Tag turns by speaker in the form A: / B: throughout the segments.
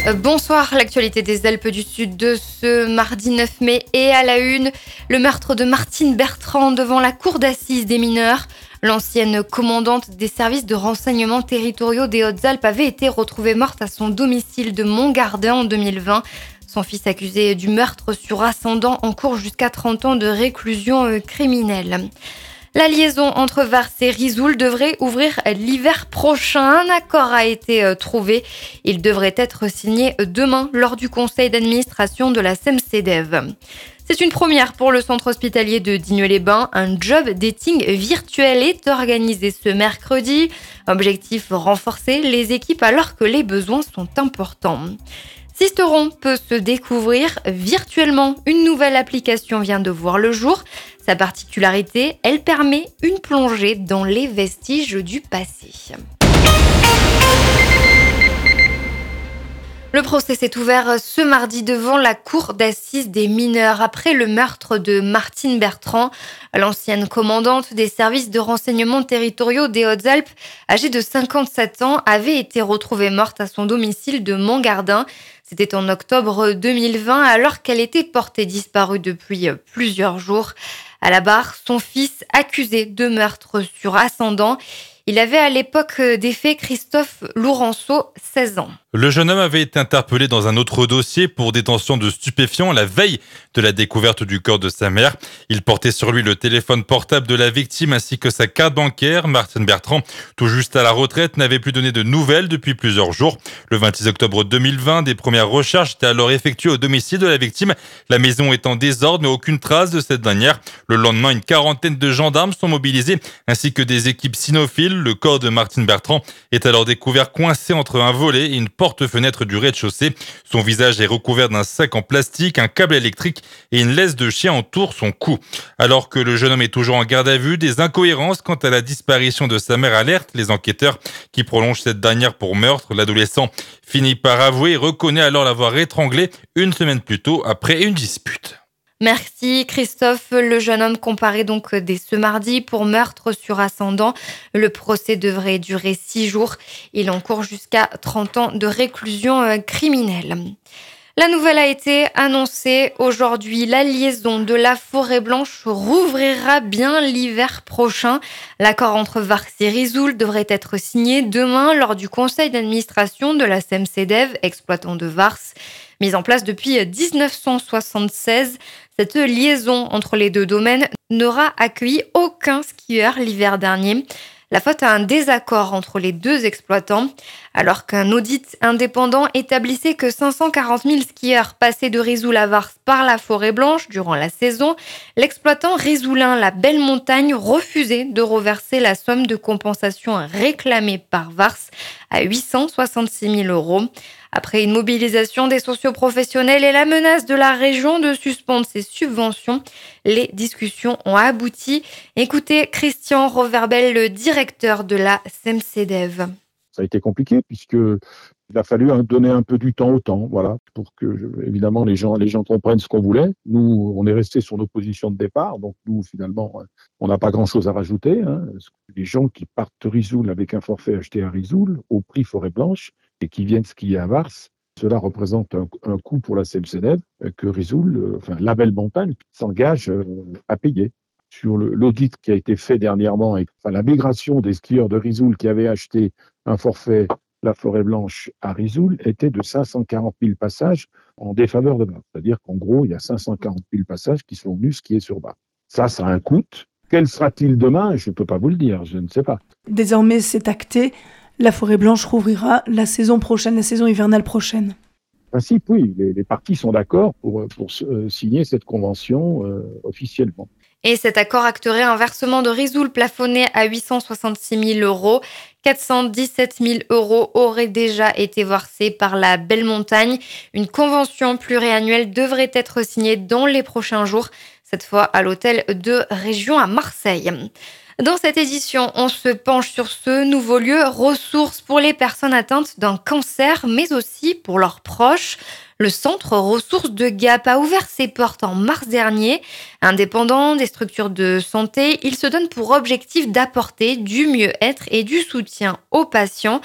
A: Bonsoir, l'actualité des Alpes du Sud de ce mardi 9 mai et à la une, le meurtre de Martine Bertrand devant la cour d'assises des mineurs. L'ancienne commandante des services de renseignement territoriaux des Hautes-Alpes avait été retrouvée morte à son domicile de Montgardin en 2020. Son fils accusé du meurtre sur ascendant encourt jusqu'à 30 ans de réclusion criminelle. La liaison entre Vars et Risoul devrait ouvrir l'hiver prochain. Un accord a été trouvé. Il devrait être signé demain lors du conseil d'administration de la SEMCEDEV. C'est une première pour le centre hospitalier de Digne-les-Bains. Un job dating virtuel est organisé ce mercredi. Objectif, renforcer les équipes alors que les besoins sont importants. Sisteron peut se découvrir virtuellement. Une nouvelle application vient de voir le jour. Sa particularité, elle permet une plongée dans les vestiges du passé. Le procès s'est ouvert ce mardi devant la cour d'assises des mineurs après le meurtre de Martine Bertrand. L'ancienne commandante des services de renseignement territoriaux des Hautes-Alpes, âgée de 57 ans, avait été retrouvée morte à son domicile de Montgardin. C'était en octobre 2020 alors qu'elle était portée disparue depuis plusieurs jours. À la barre, son fils accusé de meurtre sur ascendant. Il avait à l'époque des faits Christophe Lourenço, 16 ans.
B: Le jeune homme avait été interpellé dans un autre dossier pour détention de stupéfiants la veille de la découverte du corps de sa mère. Il portait sur lui le téléphone portable de la victime ainsi que sa carte bancaire. Martine Bertrand, tout juste à la retraite, n'avait plus donné de nouvelles depuis plusieurs jours. Le 26 octobre 2020, des premières recherches étaient alors effectuées au domicile de la victime. La maison est en désordre, mais aucune trace de cette dernière. Le lendemain, une quarantaine de gendarmes sont mobilisés ainsi que des équipes cynophiles. Le corps de Martine Bertrand est alors découvert coincé entre un volet et une porte-fenêtre du rez-de-chaussée. Son visage est recouvert d'un sac en plastique, un câble électrique et une laisse de chien entoure son cou. Alors que le jeune homme est toujours en garde à vue, des incohérences quant à la disparition de sa mère alertent les enquêteurs qui prolongent cette dernière pour meurtre. L'adolescent finit par avouer et reconnaît alors l'avoir étranglée une semaine plus tôt après une dispute.
A: Merci Christophe. Le jeune homme comparé donc dès ce mardi pour meurtre sur ascendant. Le procès devrait durer 6 jours. Il encourt jusqu'à 30 ans de réclusion criminelle. La nouvelle a été annoncée aujourd'hui. La liaison de la Forêt Blanche rouvrira bien l'hiver prochain. L'accord entre Vars et Risoul devrait être signé demain lors du conseil d'administration de la SEMCEDEV, exploitant de Vars. Mise en place depuis 1976, cette liaison entre les deux domaines n'aura accueilli aucun skieur l'hiver dernier. La faute à un désaccord entre les deux exploitants. Alors qu'un audit indépendant établissait que 540 000 skieurs passaient de Risoul à Vars par la Forêt Blanche durant la saison, l'exploitant risoulin La Belle Montagne refusait de reverser la somme de compensation réclamée par Vars à 866 000 €. Après une mobilisation des socioprofessionnels et la menace de la région de suspendre ses subventions, les discussions ont abouti. Écoutez Christian Roverbel, le directeur de la SEMCEDEV.
C: Ça a été compliqué puisqu'il a fallu donner un peu du temps au temps, voilà, pour que évidemment les gens comprennent ce qu'on voulait. Nous, on est resté sur nos positions de départ, donc nous finalement, on n'a pas grand-chose à rajouter. Les gens qui partent de Risoul avec un forfait acheté à Risoul au prix Forêt Blanche et qui viennent skier à Vars, cela représente un coût pour la SEMCEDEV que Risoul, La Belle Montagne, s'engage à payer. Sur l'audit qui a été fait dernièrement, la migration des skieurs de Risoul qui avaient acheté un forfait La Forêt Blanche à Risoul était de 540 000 passages en défaveur de Vars. C'est-à-dire qu'en gros, il y a 540 000 passages qui sont venus skier sur Vars. Ça a un coût. Quel sera-t-il demain ? Je ne peux pas vous le dire, je ne sais pas.
D: Désormais, c'est acté. La Forêt Blanche rouvrira la saison prochaine, la saison hivernale prochaine.
C: En principe, oui, les parties sont d'accord pour signer cette convention officiellement.
A: Et cet accord acterait un versement de Risoul plafonné à 866 000 €. 417 000 € auraient déjà été versés par la Belle Montagne. Une convention pluriannuelle devrait être signée dans les prochains jours, cette fois à l'hôtel de Région à Marseille. Dans cette édition, on se penche sur ce nouveau lieu ressource pour les personnes atteintes d'un cancer, mais aussi pour leurs proches. Le centre ressources de Gap a ouvert ses portes en mars dernier. Indépendant des structures de santé, il se donne pour objectif d'apporter du mieux-être et du soutien aux patients.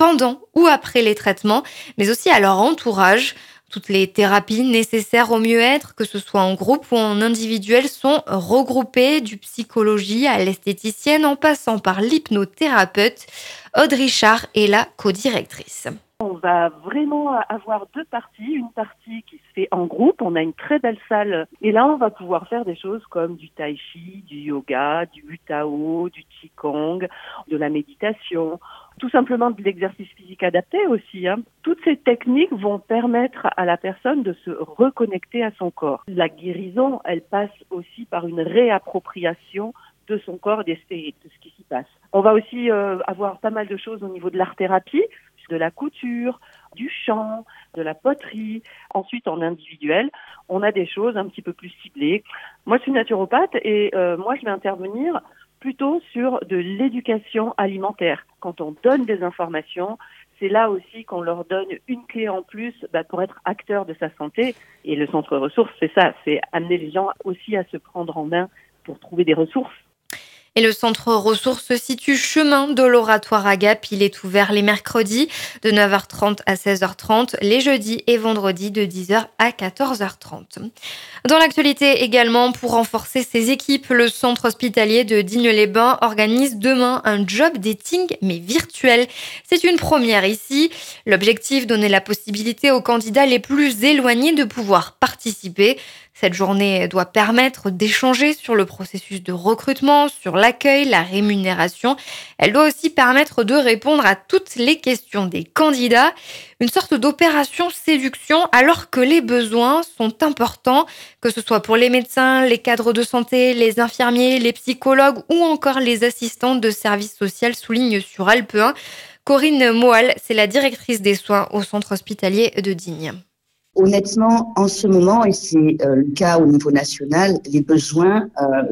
A: pendant ou après les traitements, mais aussi à leur entourage. Toutes les thérapies nécessaires au mieux-être, que ce soit en groupe ou en individuel, sont regroupées du psychologie à l'esthéticienne en passant par l'hypnothérapeute. Aude Richard est la co-directrice.
E: On va vraiment avoir deux parties. Une partie qui se fait en groupe. On a une très belle salle. Et là, on va pouvoir faire des choses comme du tai chi, du yoga, du Tao, du qigong, de la méditation. Tout simplement de l'exercice physique adapté aussi. Toutes ces techniques vont permettre à la personne de se reconnecter à son corps. La guérison, elle passe aussi par une réappropriation de son corps et de ce qui s'y passe. On va aussi avoir pas mal de choses au niveau de l'art-thérapie, de la couture, du chant, de la poterie. Ensuite, en individuel, on a des choses un petit peu plus ciblées. Moi, je suis naturopathe et moi, je vais intervenir plutôt sur de l'éducation alimentaire. Quand on donne des informations, c'est là aussi qu'on leur donne une clé en plus pour être acteur de sa santé. Et le centre ressources, c'est ça, c'est amener les gens aussi à se prendre en main pour trouver des ressources.
A: Et le centre ressources se situe chemin de l'Oratoire à Gap. Il est ouvert les mercredis de 9h30 à 16h30, les jeudis et vendredis de 10h à 14h30. Dans l'actualité également, pour renforcer ses équipes, le centre hospitalier de Digne-les-Bains organise demain un job dating mais virtuel. C'est une première ici. L'objectif, donner la possibilité aux candidats les plus éloignés de pouvoir participer. Cette journée doit permettre d'échanger sur le processus de recrutement, sur l'accueil, la rémunération. Elle doit aussi permettre de répondre à toutes les questions des candidats. Une sorte d'opération séduction alors que les besoins sont importants, que ce soit pour les médecins, les cadres de santé, les infirmiers, les psychologues ou encore les assistantes de services sociaux, souligne sur Alpe 1. Corinne Moal, c'est la directrice des soins au centre hospitalier de Digne.
F: Honnêtement, en ce moment, et c'est le cas au niveau national, les besoins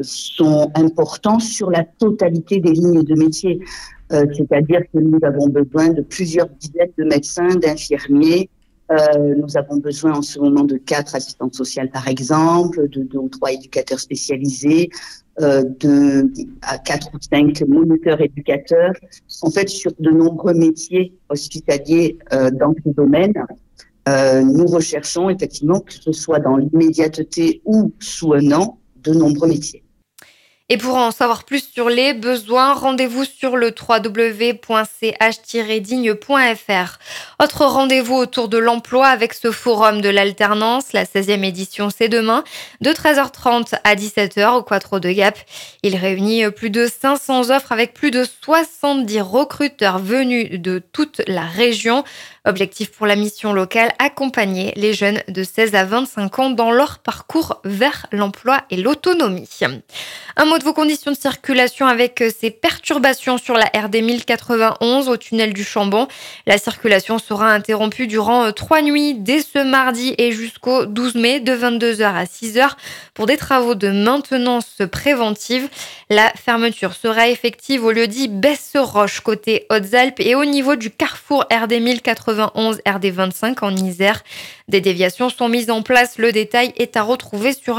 F: sont importants sur la totalité des lignes de métier. C'est-à-dire que nous avons besoin de plusieurs dizaines de médecins, d'infirmiers. Nous avons besoin en ce moment de 4 assistantes sociales, par exemple, de 2 ou 3 éducateurs spécialisés, à 4 ou 5 moniteurs éducateurs. En fait, sur de nombreux métiers hospitaliers dans ce domaine. Nous recherchons effectivement, que ce soit dans l'immédiateté ou sous un an, de nombreux métiers.
A: Et pour en savoir plus sur les besoins, rendez-vous sur le www.ch-digne.fr. Autre rendez-vous autour de l'emploi avec ce forum de l'alternance. La 16e édition, c'est demain, de 13h30 à 17h au Quattro de Gap. Il réunit plus de 500 offres avec plus de 70 recruteurs venus de toute la région. Objectif pour la mission locale, accompagner les jeunes de 16 à 25 ans dans leur parcours vers l'emploi et l'autonomie. Un mot de vos conditions de circulation avec ces perturbations sur la RD 1091 au tunnel du Chambon. La circulation sera interrompue durant 3 nuits dès ce mardi et jusqu'au 12 mai de 22h à 6h pour des travaux de maintenance préventive. La fermeture sera effective au lieu-dit Besse-Roche côté Hautes-Alpes et au niveau du carrefour RD 1091 RD 25 en Isère. Des déviations sont mises en place. Le détail est à retrouver sur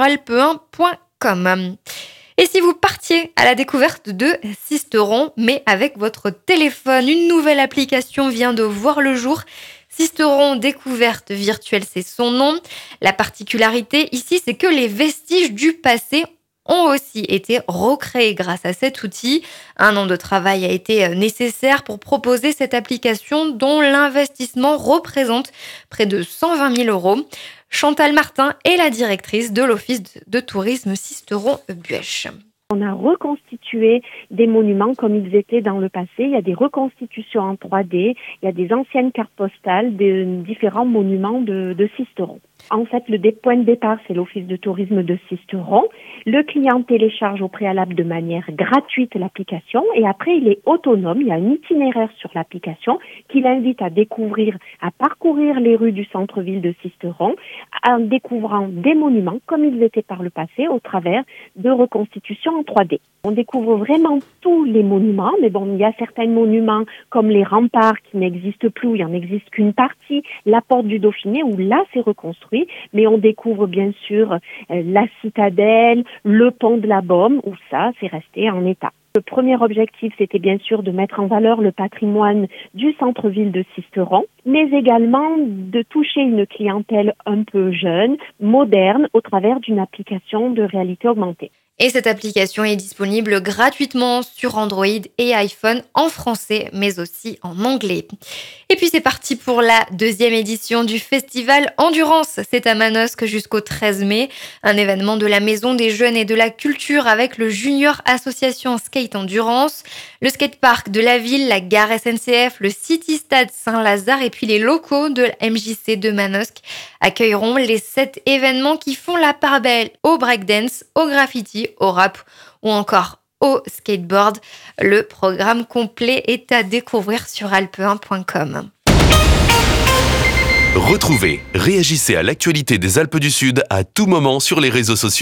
A: alpe1.com. Et si vous partiez à la découverte de Sisteron, mais avec votre téléphone, une nouvelle application vient de voir le jour. Sisteron découverte virtuelle, c'est son nom. La particularité ici, c'est que les vestiges du passé ont aussi été recréés grâce à cet outil. 1 an de travail a été nécessaire pour proposer cette application dont l'investissement représente près de 120 000 €. Chantal Martin est la directrice de l'Office de tourisme Sisteron-Buech.
G: On a reconstitué des monuments comme ils étaient dans le passé. Il y a des reconstitutions en 3D, il y a des anciennes cartes postales de différents monuments de Sisteron. En fait, le point de départ, c'est l'Office de tourisme de Sisteron. Le client télécharge au préalable de manière gratuite l'application et après, il est autonome. Il y a un itinéraire sur l'application qui l'invite à découvrir, à parcourir les rues du centre-ville de Sisteron en découvrant des monuments comme ils étaient par le passé au travers de reconstitutions en 3D. On découvre vraiment tous les monuments, mais bon, il y a certains monuments comme les remparts qui n'existent plus, où il n'en existe qu'une partie, la porte du Dauphiné où là c'est reconstruit, mais on découvre bien sûr la citadelle, le pont de la Baume où ça c'est resté en état. Le premier objectif, c'était bien sûr de mettre en valeur le patrimoine du centre-ville de Sisteron, mais également de toucher une clientèle un peu jeune, moderne, au travers d'une application de réalité augmentée.
A: Et cette application est disponible gratuitement sur Android et iPhone en français, mais aussi en anglais. Et puis c'est parti pour la 2e édition du festival Endurance. C'est à Manosque jusqu'au 13 mai, un événement de la Maison des Jeunes et de la Culture avec le Junior Association Skate Endurance, le skatepark de la ville, la gare SNCF, le City Stade Saint-Lazare et puis les locaux de la MJC de Manosque accueilleront les 7 événements qui font la part belle au breakdance, au graffiti, au rap ou encore au skateboard. Le programme complet est à découvrir sur alpe1.com.
H: Retrouvez, réagissez à l'actualité des Alpes du Sud à tout moment sur les réseaux sociaux.